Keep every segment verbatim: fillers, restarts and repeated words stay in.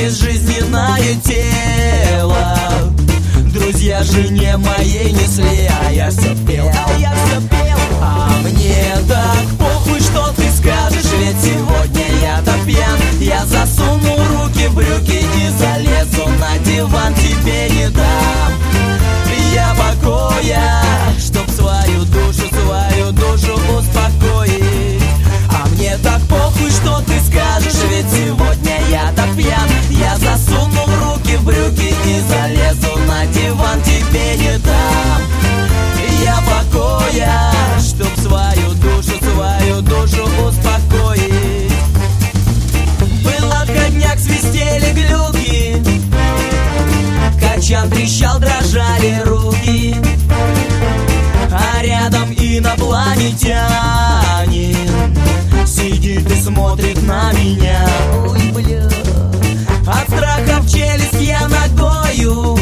безжизненное тело. Друзья жене моей несли, а я все пел, а я все пел. А мне так похуй, что ты скажешь, ведь сегодня я так пьян. Я засуну руки в брюки и залезу на диван, тебе не дам я покоя, чтоб свою душу, свою душу успокоить. А мне так похуй, что ты скажешь, ведь сегодня я так пьян. Я засуну руки в брюки и залезу на диван, тебе не дам я покоя, чтоб свою душу, свою душу успокоить. Был отходняк, свистели глюки, качан трещал, дрожали руки, а рядом инопланетянин сидит и смотрит на меня. Ой, бля. От страха в челюсть я ногою,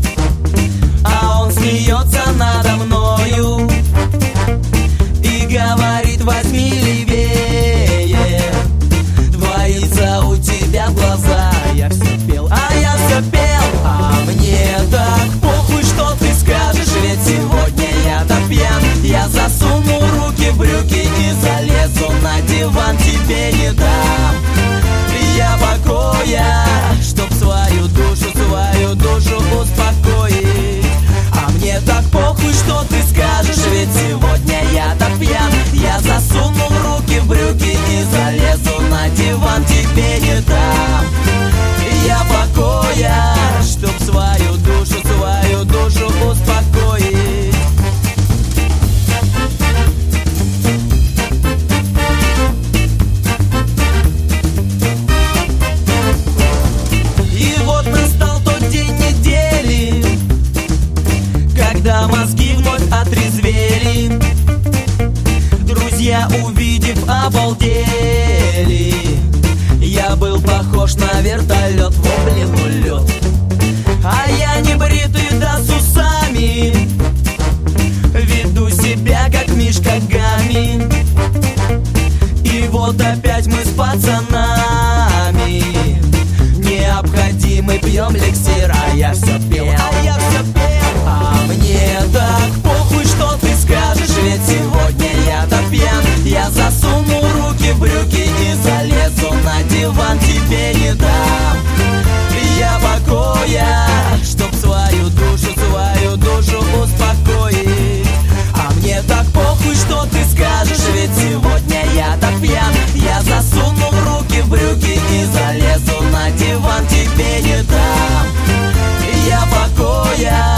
а он смеется надо мною и говорит: возьми левее, двоится у тебя глаза. Я все пел, а я все пел. А мне так похуй, что ты скажешь, ведь сегодня я так пьян. Я засуну руки в брюки и залезу на диван, тебе не дам я покоя, чтоб свою душу, свою душу успокоить. А мне так похуй, что ты скажешь, ведь сегодня я так пьян. Я засуну руки в брюки и залезу на диван, тебе не дам я покоя, чтоб свою душу, свою душу успокоить. И вот настал тот день недели, когда мозги вновь отрезвели. Друзья, увидев, обалдели. Я был похож на вертолет, в облину лед. А я не бритый, да с усами, веду себя как Мишка Гамми. И вот опять мы с пацанами необходимый пьем эликсир. А я все пел, а я все пел. А мне так похуй, что ты скажешь, ведь сегодня я так пьян. Я засуну руки в брюки и залезу на диван, тебе не дам я покоя, чтоб свою душу, свою душу успокоить. А мне так похуй, что ты скажешь, ведь сегодня я так пьян. Я засуну руки в брюки и залезу на диван, тебе не дам я покоя,